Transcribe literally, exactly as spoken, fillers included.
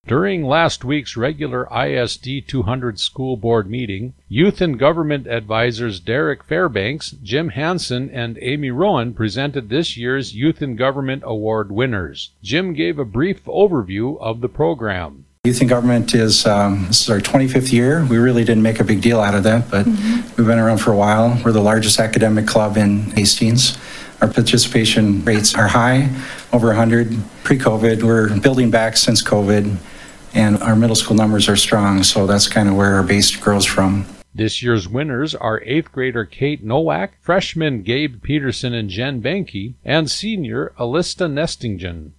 During last week's regular I S D two hundred school board meeting, Youth and Government advisors Derek Fairbanks, Jim Hansen, and Amy Rowan presented this year's Youth and Government Award winners. Jim gave a brief overview of the program. Youth in Government is, um, this is our twenty-fifth year. We really didn't make a big deal out of that, but mm-hmm. we've been around for a while. We're the largest academic club in Hastings. Our participation rates are high, over one hundred. Pre-COVID, we're building back since COVID, and our middle school numbers are strong, so that's kind of where our base grows from. This year's winners are eighth grader Kate Nowak, freshmen Gabe Peterson and Jen Benke, and senior Alista Nestingen.